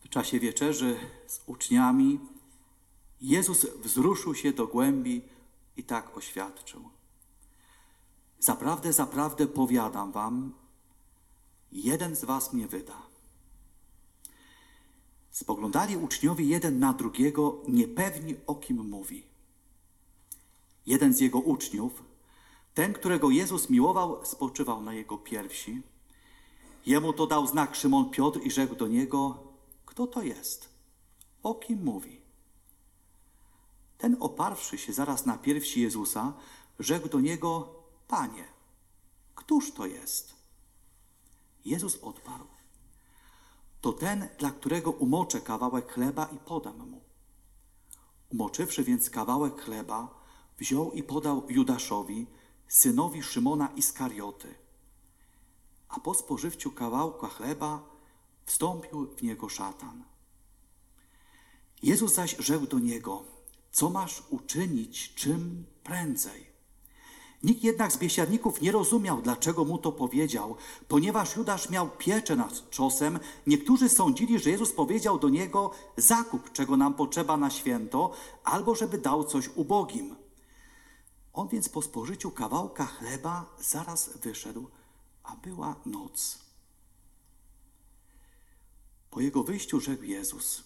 W czasie wieczerzy z uczniami Jezus wzruszył się do głębi i tak oświadczył. Zaprawdę, zaprawdę powiadam wam, jeden z was mnie wyda. Spoglądali uczniowie jeden na drugiego, niepewni o kim mówi. Jeden z jego uczniów, ten, którego Jezus miłował, spoczywał na jego piersi. Jemu to dał znak Szymon Piotr i rzekł do niego, kto to jest? O kim mówi? Ten, oparwszy się zaraz na piersi Jezusa, rzekł do niego, Panie, któż to jest? Jezus odparł, to ten, dla którego umoczę kawałek chleba i podam mu. Umoczywszy więc kawałek chleba, wziął i podał Judaszowi, synowi Szymona Iskarioty. A po spożywciu kawałka chleba wstąpił w niego szatan. Jezus zaś rzekł do niego, co masz uczynić czym prędzej? Nikt jednak z biesiadników nie rozumiał, dlaczego mu to powiedział, ponieważ Judasz miał pieczę nad czosem. Niektórzy sądzili, że Jezus powiedział do niego, zakup, czego nam potrzeba na święto, albo żeby dał coś ubogim. On więc po spożyciu kawałka chleba zaraz wyszedł, a była noc. Po jego wyjściu rzekł Jezus,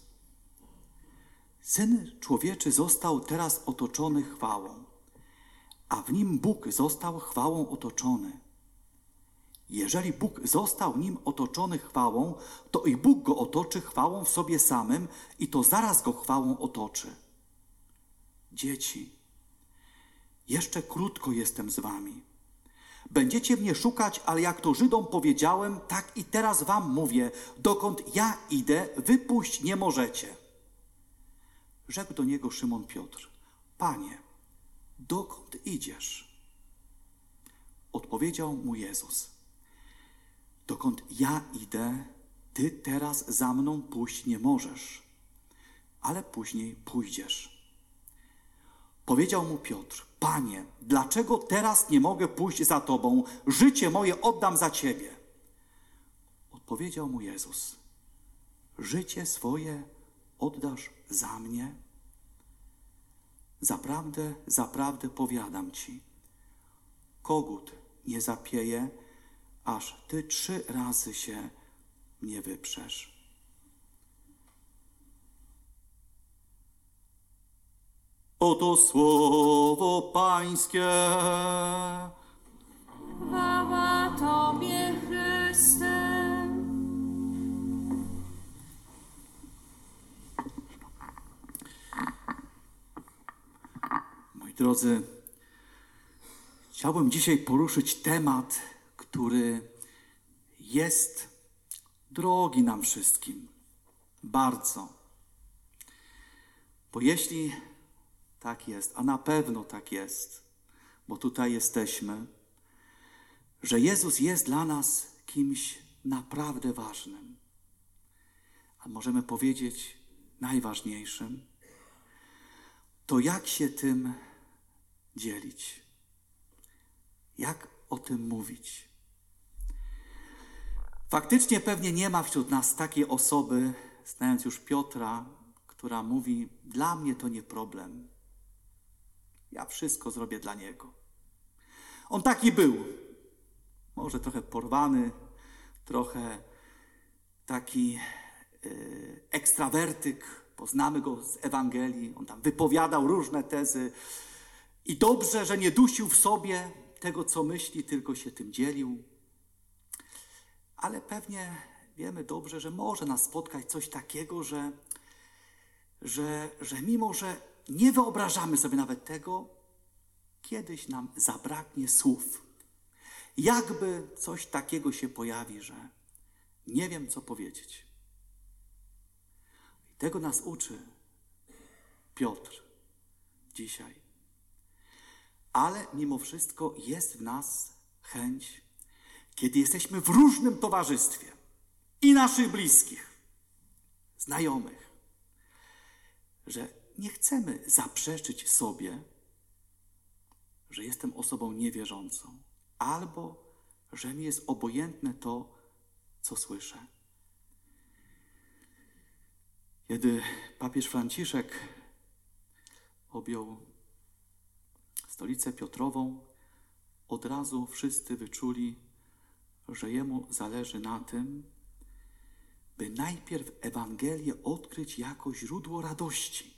Syn Człowieczy został teraz otoczony chwałą, a w nim Bóg został chwałą otoczony. Jeżeli Bóg został nim otoczony chwałą, to i Bóg go otoczy chwałą w sobie samym i to zaraz go chwałą otoczy. Dzieci, jeszcze krótko jestem z wami. Będziecie mnie szukać, ale jak to Żydom powiedziałem, tak i teraz wam mówię, dokąd ja idę, wy pójść nie możecie. Rzekł do niego Szymon Piotr, Panie, dokąd idziesz? Odpowiedział mu Jezus, dokąd ja idę, ty teraz za mną pójść nie możesz, ale później pójdziesz. Powiedział mu Piotr, Panie, dlaczego teraz nie mogę pójść za Tobą? Życie moje oddam za Ciebie. Odpowiedział mu Jezus, życie swoje oddasz za mnie? Zaprawdę, zaprawdę powiadam Ci, kogut nie zapieje, aż Ty 3 razy się mnie wyprzesz. Oto słowo Pańskie. Chwała Tobie, Chryste. Moi drodzy, chciałbym dzisiaj poruszyć temat, który jest drogi nam wszystkim. Bardzo. Bo jeśli tak jest, a na pewno tak jest, bo tutaj jesteśmy, że Jezus jest dla nas kimś naprawdę ważnym, a możemy powiedzieć najważniejszym, to jak się tym dzielić? Jak o tym mówić? Faktycznie pewnie nie ma wśród nas takiej osoby, znając już Piotra, która mówi, dla mnie to nie problem. Ja wszystko zrobię dla Niego. On taki był. Może trochę porwany, trochę taki ekstrawertyk. Poznamy go z Ewangelii. On tam wypowiadał różne tezy. I dobrze, że nie dusił w sobie tego, co myśli, tylko się tym dzielił. Ale pewnie wiemy dobrze, że może nas spotkać coś takiego, że mimo, że nie wyobrażamy sobie nawet tego, kiedyś nam zabraknie słów. Jakby coś takiego się pojawi, że nie wiem, co powiedzieć. I tego nas uczy Piotr dzisiaj. Ale mimo wszystko jest w nas chęć, kiedy jesteśmy w różnym towarzystwie i naszych bliskich, znajomych, że nie chcemy zaprzeczyć sobie, że jestem osobą niewierzącą, albo że mi jest obojętne to, co słyszę. Kiedy papież Franciszek objął stolicę Piotrową, od razu wszyscy wyczuli, że jemu zależy na tym, by najpierw Ewangelię odkryć jako źródło radości.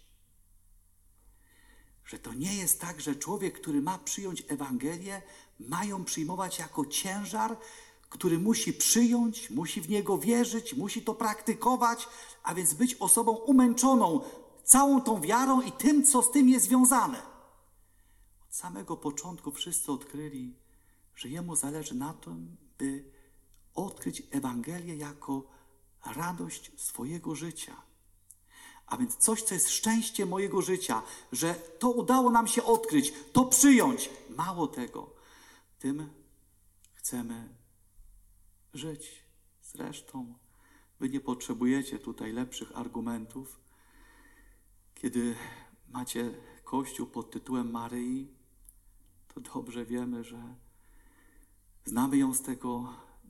Że to nie jest tak, że człowiek, który ma przyjąć Ewangelię, ma ją przyjmować jako ciężar, który musi przyjąć, musi w niego wierzyć, musi to praktykować, a więc być osobą umęczoną całą tą wiarą i tym, co z tym jest związane. Od samego początku wszyscy odkryli, że jemu zależy na tym, by odkryć Ewangelię jako radość swojego życia. A więc coś, co jest szczęściem mojego życia, że to udało nam się odkryć, to przyjąć. Mało tego, tym chcemy żyć. Zresztą wy nie potrzebujecie tutaj lepszych argumentów. Kiedy macie Kościół pod tytułem Maryi, to dobrze wiemy, że znamy ją z tego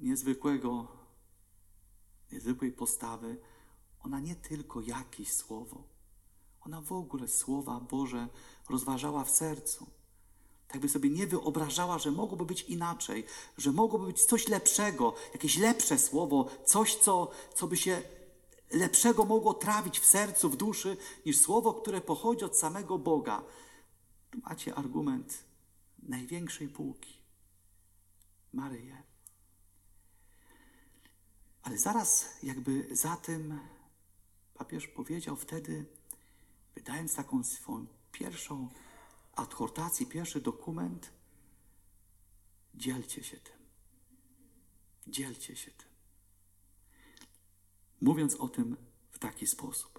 niezwykłej postawy. Ona nie tylko jakieś słowo, ona w ogóle słowa Boże rozważała w sercu. Tak by sobie nie wyobrażała, że mogłoby być inaczej, że mogłoby być coś lepszego, jakieś lepsze słowo, coś, co by się lepszego mogło trawić w sercu, w duszy, niż słowo, które pochodzi od samego Boga. Tu macie argument największej półki. Maryję. Ale zaraz jakby za tym papież powiedział wtedy, wydając taką swoją pierwszą adhortację, pierwszy dokument, dzielcie się tym. Dzielcie się tym. Mówiąc o tym w taki sposób.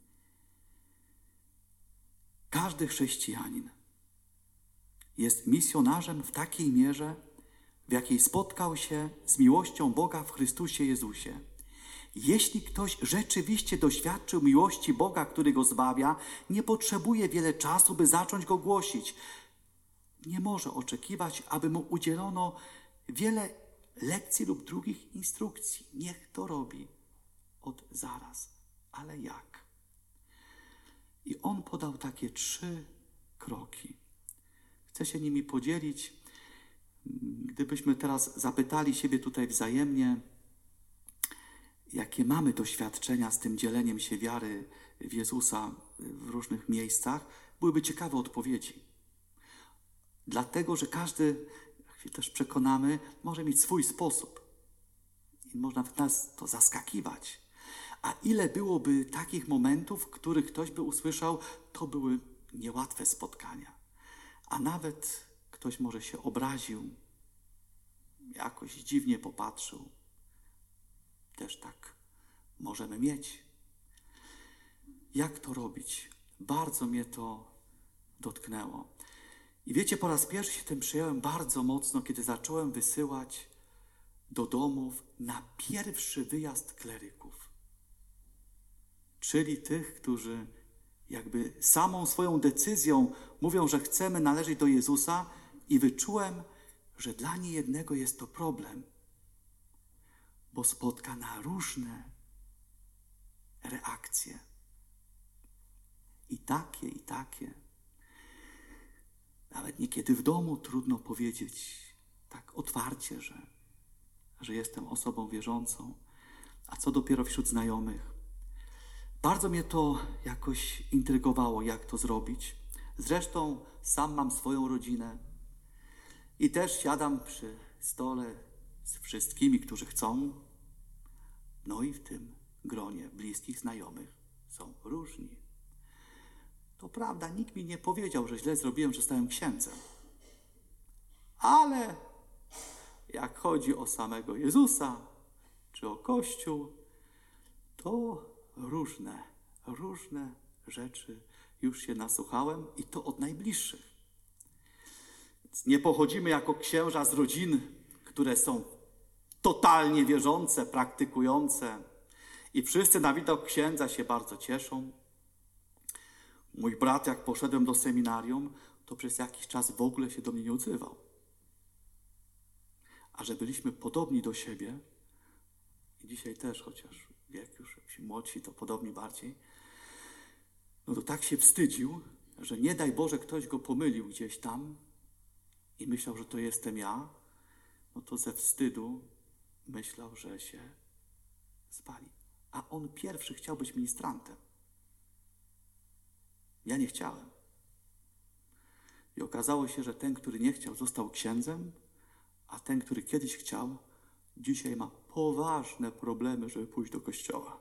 Każdy chrześcijanin jest misjonarzem w takiej mierze, w jakiej spotkał się z miłością Boga w Chrystusie Jezusie. Jeśli ktoś rzeczywiście doświadczył miłości Boga, który go zbawia, nie potrzebuje wiele czasu, by zacząć go głosić. Nie może oczekiwać, aby mu udzielono wiele lekcji lub drugich instrukcji. Niech to robi od zaraz. Ale jak? I on podał takie 3 kroki. Chcę się nimi podzielić. Gdybyśmy teraz zapytali siebie tutaj wzajemnie, jakie mamy doświadczenia z tym dzieleniem się wiary w Jezusa w różnych miejscach, byłyby ciekawe odpowiedzi. Dlatego, że każdy, jak się też przekonamy, może mieć swój sposób. I można w nas to zaskakiwać. A ile byłoby takich momentów, w których ktoś by usłyszał, to były niełatwe spotkania. A nawet ktoś może się obraził, jakoś dziwnie popatrzył. Też tak możemy mieć. Jak to robić? Bardzo mnie to dotknęło. I wiecie, po raz pierwszy się tym przyjąłem bardzo mocno, kiedy zacząłem wysyłać do domów na pierwszy wyjazd kleryków. Czyli tych, którzy jakby samą swoją decyzją mówią, że chcemy należeć do Jezusa, i wyczułem, że dla niejednego jest to problem, bo spotka na różne reakcje. I takie. Nawet niekiedy w domu trudno powiedzieć tak otwarcie, że jestem osobą wierzącą, a co dopiero wśród znajomych. Bardzo mnie to jakoś intrygowało, jak to zrobić. Zresztą sam mam swoją rodzinę i też siadam przy stole z wszystkimi, którzy chcą. No i w tym gronie bliskich znajomych są różni. To prawda, nikt mi nie powiedział, że źle zrobiłem, że stałem księdzem. Ale jak chodzi o samego Jezusa czy o Kościół, to różne rzeczy już się nasłuchałem i to od najbliższych. Więc nie pochodzimy jako księża z rodzin, które są totalnie wierzące, praktykujące i wszyscy na widok księdza się bardzo cieszą. Mój brat, jak poszedłem do seminarium, to przez jakiś czas w ogóle się do mnie nie odzywał. A że byliśmy podobni do siebie i dzisiaj też, chociaż wiek już, ci młodsi to podobni bardziej, no to tak się wstydził, że nie daj Boże ktoś go pomylił gdzieś tam i myślał, że to jestem ja, no to ze wstydu myślał, że się spali. A on pierwszy chciał być ministrantem. Ja nie chciałem. I okazało się, że ten, który nie chciał, został księdzem, a ten, który kiedyś chciał, dzisiaj ma poważne problemy, żeby pójść do kościoła.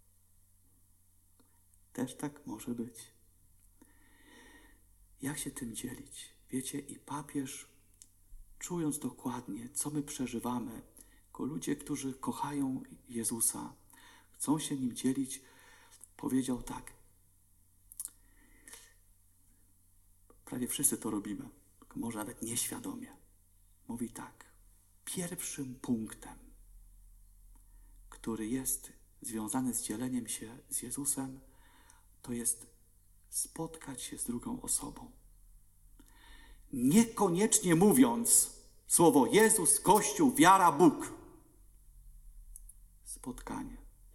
Też tak może być. Jak się tym dzielić? Wiecie, i papież, czując dokładnie, co my przeżywamy, jako ludzie, którzy kochają Jezusa, chcą się nim dzielić, powiedział tak. Prawie wszyscy to robimy, może nawet nieświadomie. Mówi tak. Pierwszym punktem, który jest związany z dzieleniem się z Jezusem, to jest spotkać się z drugą osobą. Niekoniecznie mówiąc słowo Jezus, Kościół, wiara, Bóg. Spotkanie.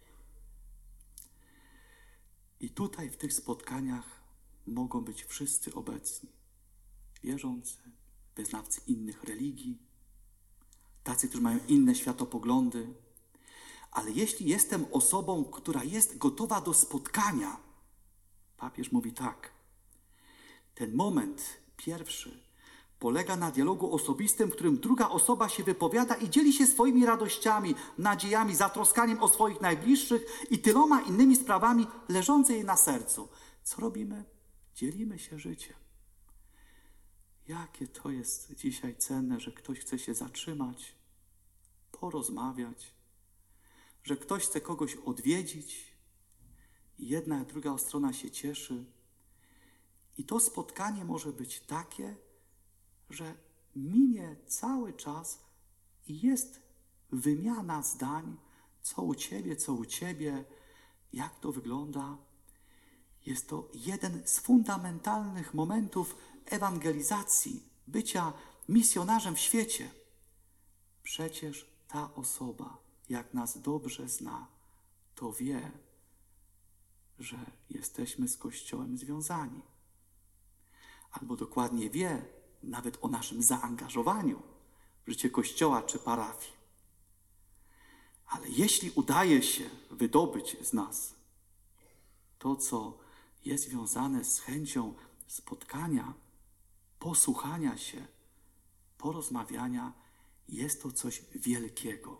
I tutaj w tych spotkaniach mogą być wszyscy obecni. Wierzący, wyznawcy innych religii, tacy, którzy mają inne światopoglądy. Ale jeśli jestem osobą, która jest gotowa do spotkania, papież mówi tak, ten moment pierwszy polega na dialogu osobistym, w którym druga osoba się wypowiada i dzieli się swoimi radościami, nadziejami, zatroskaniem o swoich najbliższych i tyloma innymi sprawami leżące jej na sercu. Co robimy? Dzielimy się życiem. Jakie to jest dzisiaj cenne, że ktoś chce się zatrzymać, porozmawiać, że ktoś chce kogoś odwiedzić i jedna i druga strona się cieszy. I to spotkanie może być takie, że minie cały czas i jest wymiana zdań, co u ciebie, jak to wygląda. Jest to jeden z fundamentalnych momentów ewangelizacji, bycia misjonarzem w świecie. Przecież ta osoba, jak nas dobrze zna, to wie, że jesteśmy z Kościołem związani. Albo dokładnie wie nawet o naszym zaangażowaniu w życie Kościoła czy parafii. Ale jeśli udaje się wydobyć z nas to, co jest związane z chęcią spotkania, posłuchania się, porozmawiania, jest to coś wielkiego.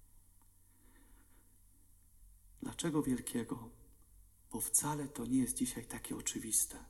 Dlaczego wielkiego? Bo wcale to nie jest dzisiaj takie oczywiste.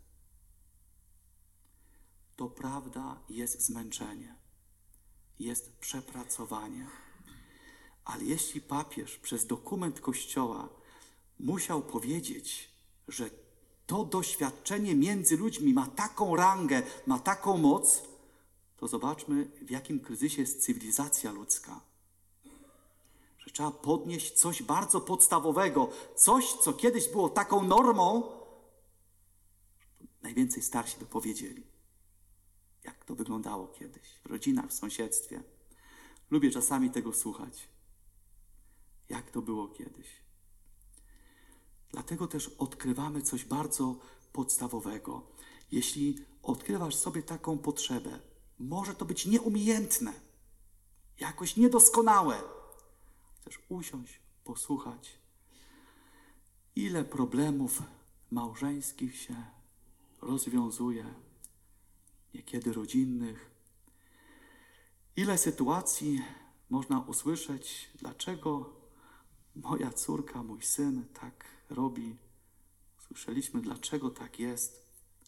To prawda, jest zmęczenie, jest przepracowanie. Ale jeśli papież przez dokument Kościoła musiał powiedzieć, że to doświadczenie między ludźmi ma taką rangę, ma taką moc, to zobaczmy, w jakim kryzysie jest cywilizacja ludzka. Że trzeba podnieść coś bardzo podstawowego, coś, co kiedyś było taką normą, najwięcej starsi by powiedzieli, jak to wyglądało kiedyś, w rodzinach, w sąsiedztwie. Lubię czasami tego słuchać, jak to było kiedyś. Dlatego też odkrywamy coś bardzo podstawowego. Jeśli odkrywasz sobie taką potrzebę, może to być nieumiejętne, jakoś niedoskonałe. Chcesz usiąść, posłuchać, ile problemów małżeńskich się rozwiązuje, niekiedy rodzinnych. Ile sytuacji można usłyszeć, dlaczego moja córka, mój syn tak robi. Słyszeliśmy, dlaczego tak jest.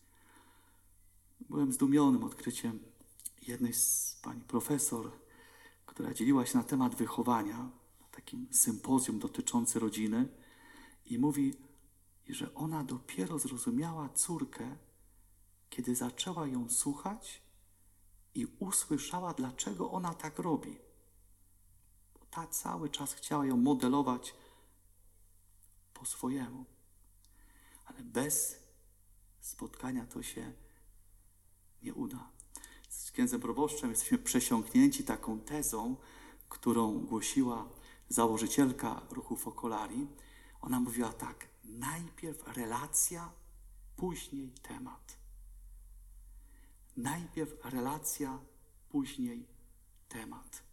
Byłem zdumionym odkryciem jednej z pani profesor, która dzieliła się na temat wychowania, na takim sympozjum dotyczącym rodziny i mówi, że ona dopiero zrozumiała córkę, kiedy zaczęła ją słuchać i usłyszała, dlaczego ona tak robi. Bo ta cały czas chciała ją modelować po swojemu. Ale bez spotkania to się nie uda. Z księdzem proboszczem jesteśmy przesiąknięci taką tezą, którą głosiła założycielka ruchu Focolari, ona mówiła tak: najpierw relacja, później temat. Najpierw relacja, później temat.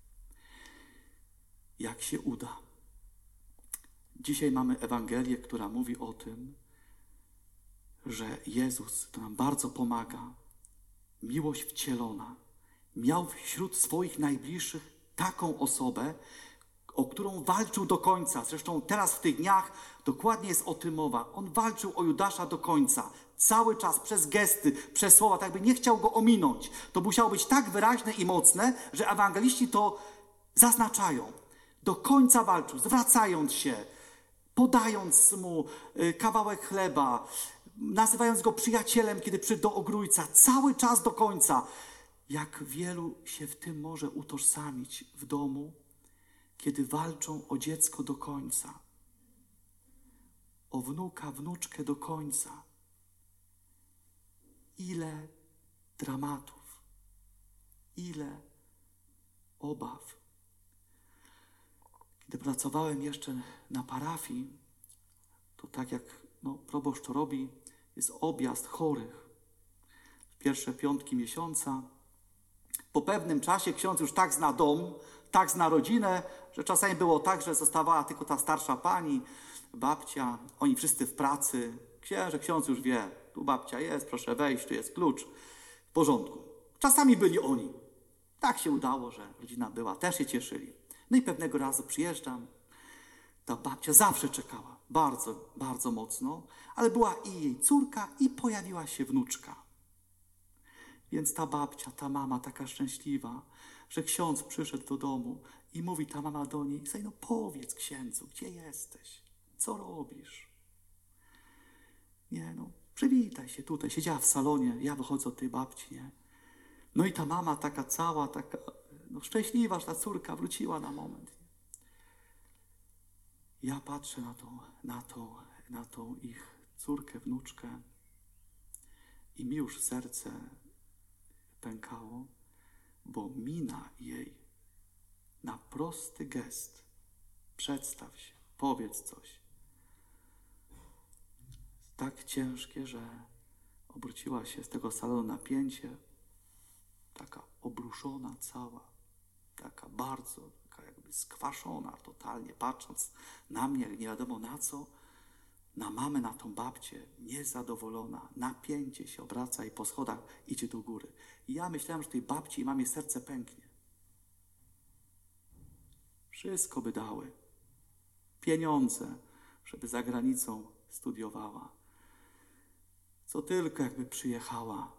Jak się uda? Dzisiaj mamy Ewangelię, która mówi o tym, że Jezus, to nam bardzo pomaga, miłość wcielona, miał wśród swoich najbliższych taką osobę, o którą walczył do końca. Zresztą teraz w tych dniach dokładnie jest o tym mowa. On walczył o Judasza do końca. Cały czas przez gesty, przez słowa, tak by nie chciał go ominąć. To musiało być tak wyraźne i mocne, że ewangeliści to zaznaczają. Do końca walczył, zwracając się, podając mu kawałek chleba, nazywając go przyjacielem, kiedy przyszedł do ogrójca. Cały czas do końca. Jak wielu się w tym może utożsamić w domu, kiedy walczą o dziecko do końca, o wnuka, wnuczkę do końca. Ile dramatów, ile obaw. Kiedy pracowałem jeszcze na parafii, to tak jak proboszcz to robi, jest objazd chorych. W pierwsze piątki miesiąca. Po pewnym czasie ksiądz już tak zna dom, tak zna rodzinę, że czasami było tak, że zostawała tylko ta starsza pani, babcia, oni wszyscy w pracy. Ksiądz już wie, tu babcia jest, proszę wejść, tu jest klucz. W porządku. Czasami byli oni. Tak się udało, że rodzina była, też się cieszyli. No i pewnego razu przyjeżdżam. Ta babcia zawsze czekała, bardzo, bardzo mocno, ale była i jej córka, i pojawiła się wnuczka. Więc ta babcia, ta mama taka szczęśliwa, że ksiądz przyszedł do domu i mówi ta mama do niej: słuchaj, no powiedz księdzu, gdzie jesteś? Co robisz? Nie, przywitaj się tutaj. Siedziała w salonie, ja wychodzę od tej babci, nie? No i ta mama taka cała, taka szczęśliwa, że ta córka wróciła na moment. Ja patrzę na tą ich córkę, wnuczkę i mi już serce pękało, bo mina jej na prosty gest: przedstaw się, powiedz coś, tak ciężkie, że obróciła się z tego salonu na pięcie, taka obruszona cała, taka bardzo, taka jakby skwaszona totalnie, patrząc na mnie, nie wiadomo na co, na mamę, na tą babcię, niezadowolona, napięcie się obraca i po schodach idzie do góry. I ja myślałem, że tej babci i mamie serce pęknie. Wszystko by dały. Pieniądze, żeby za granicą studiowała. Co tylko jakby przyjechała.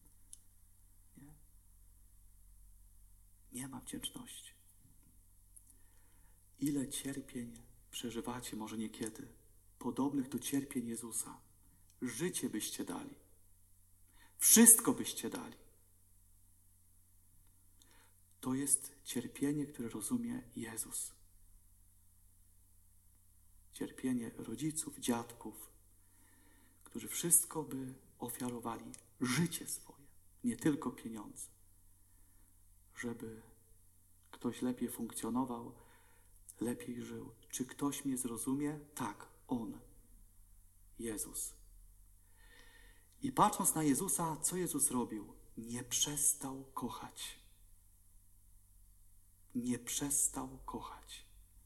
Nie ma wdzięczności. Ile cierpień przeżywacie, może niekiedy, podobnych do cierpień Jezusa. Życie byście dali. Wszystko byście dali. To jest cierpienie, które rozumie Jezus. Cierpienie rodziców, dziadków, którzy wszystko by ofiarowali, życie swoje, nie tylko pieniądze, żeby ktoś lepiej funkcjonował, lepiej żył. Czy ktoś mnie zrozumie? Tak, On, Jezus. I patrząc na Jezusa, co Jezus robił? Nie przestał kochać. Nie przestał kochać.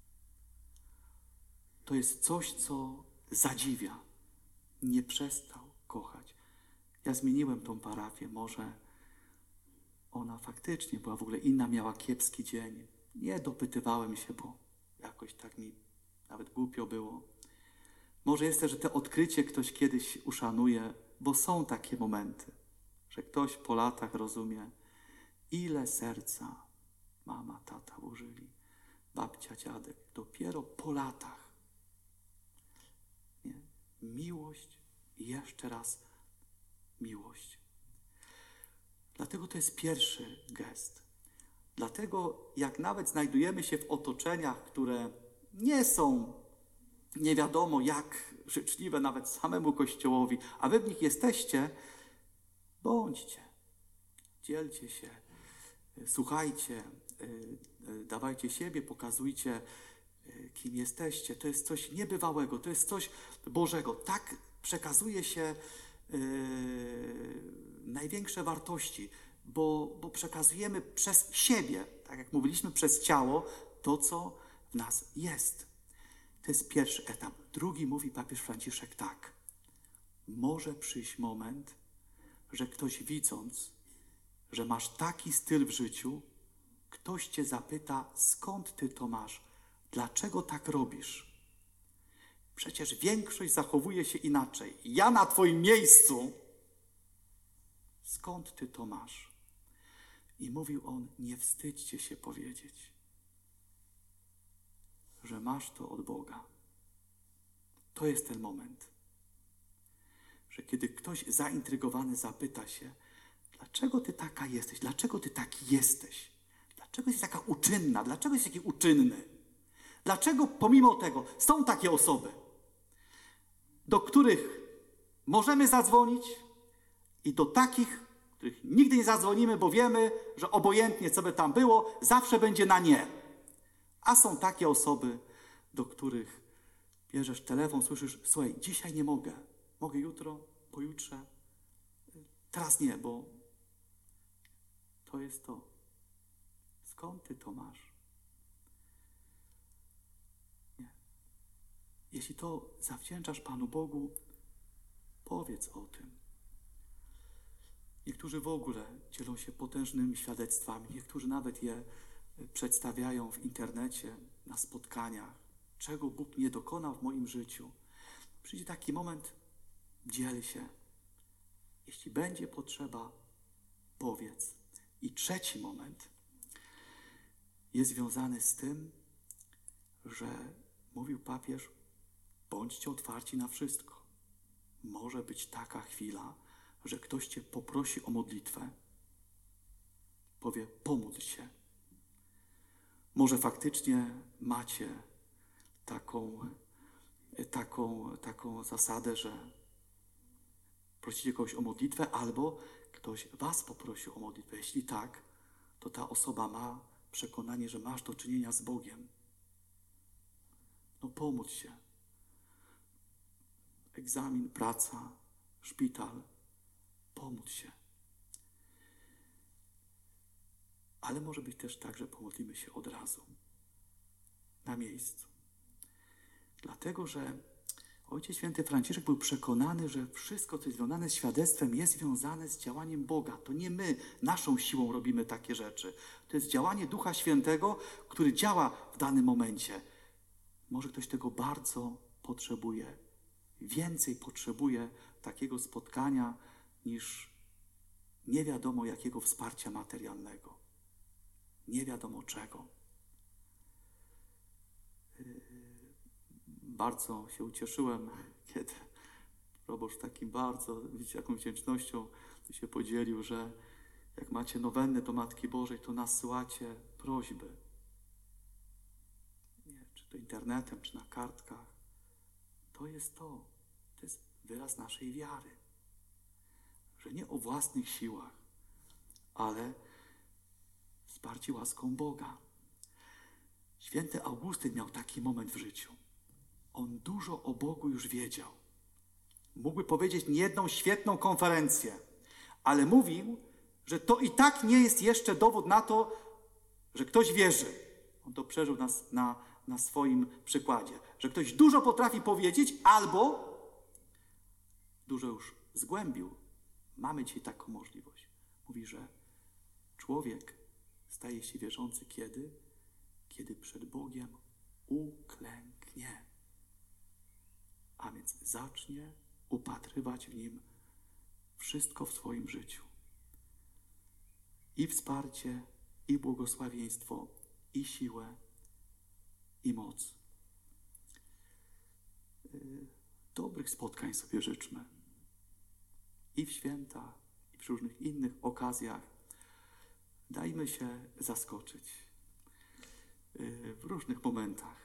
To jest coś, co zadziwia. Nie przestał kochać. Ja zmieniłem tą parafię, może ona faktycznie była w ogóle inna, miała kiepski dzień. Nie dopytywałem się, bo jakoś tak mi nawet głupio było. Może jest też, że to odkrycie ktoś kiedyś uszanuje, bo są takie momenty, że ktoś po latach rozumie, ile serca mama, tata włożyli, babcia, dziadek, dopiero po latach. Nie? Miłość i jeszcze raz miłość. Dlatego to jest pierwszy gest. Dlatego jak nawet znajdujemy się w otoczeniach, które nie są nie wiadomo jak życzliwe nawet samemu Kościołowi, a wy w nich jesteście, bądźcie, dzielcie się, słuchajcie, dawajcie siebie, pokazujcie kim jesteście. To jest coś niebywałego, to jest coś Bożego. Tak przekazuje się największe wartości, bo przekazujemy przez siebie, tak jak mówiliśmy, przez ciało, to, co w nas jest. To jest pierwszy etap. Drugi, mówi papież Franciszek tak. Może przyjść moment, że ktoś widząc, że masz taki styl w życiu, ktoś cię zapyta, skąd ty to masz? Dlaczego tak robisz? Przecież większość zachowuje się inaczej. Ja na twoim miejscu. Skąd ty to masz? I mówił on, nie wstydźcie się powiedzieć, że masz to od Boga. To jest ten moment, że kiedy ktoś zaintrygowany zapyta się, dlaczego ty taka jesteś? Dlaczego ty taki jesteś? Dlaczego jesteś taka uczynna? Dlaczego jesteś taki uczynny? Dlaczego pomimo tego są takie osoby, do których możemy zadzwonić i do takich, których nigdy nie zadzwonimy, bo wiemy, że obojętnie co by tam było, zawsze będzie na nie. A są takie osoby, do których bierzesz telefon, słyszysz, słuchaj, dzisiaj nie mogę. Mogę jutro, pojutrze. Teraz nie, bo to jest to. Skąd ty to masz? Nie. Jeśli to zawdzięczasz Panu Bogu, powiedz o tym. Niektórzy w ogóle dzielą się potężnymi świadectwami, niektórzy nawet je przedstawiają w internecie, na spotkaniach, czego Bóg nie dokonał w moim życiu. Przyjdzie taki moment, dziel się. Jeśli będzie potrzeba, powiedz. I trzeci moment jest związany z tym, że mówił papież, bądźcie otwarci na wszystko. Może być taka chwila, że ktoś cię poprosi o modlitwę, powie, pomódl się. Może faktycznie macie taką zasadę, że prosicie kogoś o modlitwę, albo ktoś was poprosi o modlitwę. Jeśli tak, to ta osoba ma przekonanie, że masz do czynienia z Bogiem. No pomódl się. Egzamin, praca, szpital. Pomódl się. Ale może być też tak, że pomodlimy się od razu. Na miejscu. Dlatego, że Ojciec Święty Franciszek był przekonany, że wszystko, co jest związane z świadectwem, jest związane z działaniem Boga. To nie my naszą siłą robimy takie rzeczy. To jest działanie Ducha Świętego, który działa w danym momencie. Może ktoś tego bardzo potrzebuje. Więcej potrzebuje takiego spotkania niż nie wiadomo jakiego wsparcia materialnego. Nie wiadomo czego. Bardzo się ucieszyłem, kiedy proboszcz takim bardzo, widzicie, jaką wdzięcznością się podzielił, że jak macie nowenny do Matki Bożej, to nasyłacie prośby. Nie, czy to internetem, czy na kartkach. To jest to. To jest wyraz naszej wiary. Że nie o własnych siłach, ale wsparci łaską Boga. Święty Augustyn miał taki moment w życiu. On dużo o Bogu już wiedział. Mógłby powiedzieć niejedną świetną konferencję, ale mówił, że to i tak nie jest jeszcze dowód na to, że ktoś wierzy. On to przeżył na swoim przykładzie. Że ktoś dużo potrafi powiedzieć albo dużo już zgłębił. Mamy dzisiaj taką możliwość. Mówi, że człowiek staje się wierzący kiedy przed Bogiem uklęknie. A więc zacznie upatrywać w Nim wszystko w swoim życiu. I wsparcie, i błogosławieństwo, i siłę, i moc. Dobrych spotkań sobie życzmy. I w święta, i przy różnych innych okazjach. Dajmy się zaskoczyć w różnych momentach.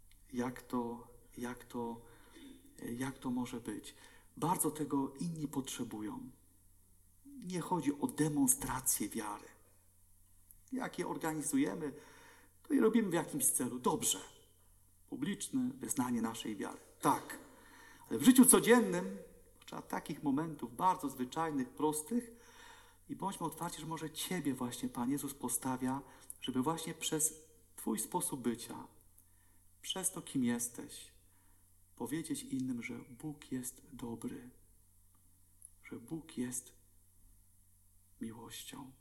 Jak to może być? Bardzo tego inni potrzebują. Nie chodzi o demonstrację wiary. Jak je organizujemy, to je robimy w jakimś celu. Dobrze. publiczne wyznanie naszej wiary. Tak, ale w życiu codziennym trzeba takich momentów bardzo zwyczajnych, prostych i bądźmy otwarci, że może Ciebie właśnie Pan Jezus postawia, żeby właśnie przez Twój sposób bycia, przez to, kim jesteś, powiedzieć innym, że Bóg jest dobry, że Bóg jest miłością.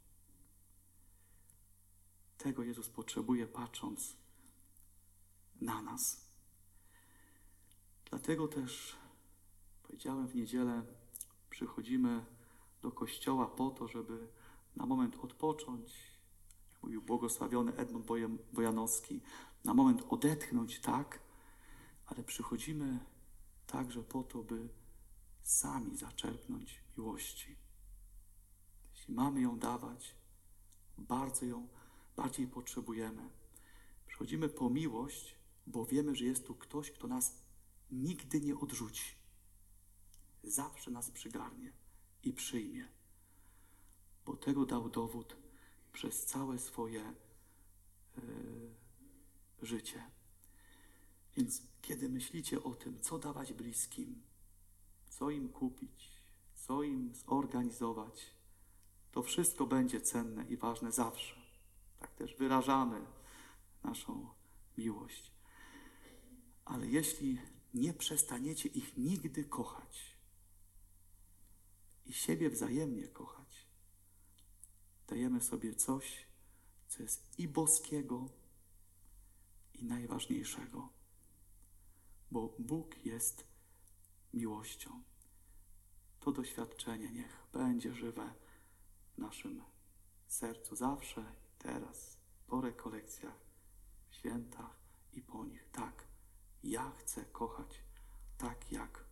Tego Jezus potrzebuje, patrząc na nas. Dlatego też powiedziałem w niedzielę, przychodzimy do kościoła po to, żeby na moment odpocząć, jak mówił błogosławiony Edmund Bojanowski, na moment odetchnąć, tak, ale przychodzimy także po to, by sami zaczerpnąć miłości. Jeśli mamy ją dawać, bardzo ją bardziej potrzebujemy. Przychodzimy po miłość, bo wiemy, że jest tu ktoś, kto nas nigdy nie odrzuci. Zawsze nas przygarnie i przyjmie. Bo tego dał dowód przez całe swoje życie. Więc kiedy myślicie o tym, co dawać bliskim, co im kupić, co im zorganizować, to wszystko będzie cenne i ważne zawsze. Tak też wyrażamy naszą miłość. Ale jeśli nie przestaniecie ich nigdy kochać i siebie wzajemnie kochać, dajemy sobie coś, co jest i boskiego, i najważniejszego. Bo Bóg jest miłością. To doświadczenie niech będzie żywe w naszym sercu zawsze, teraz, po rekolekcjach, w świętach i po nich. Tak, ja chcę kochać tak, jak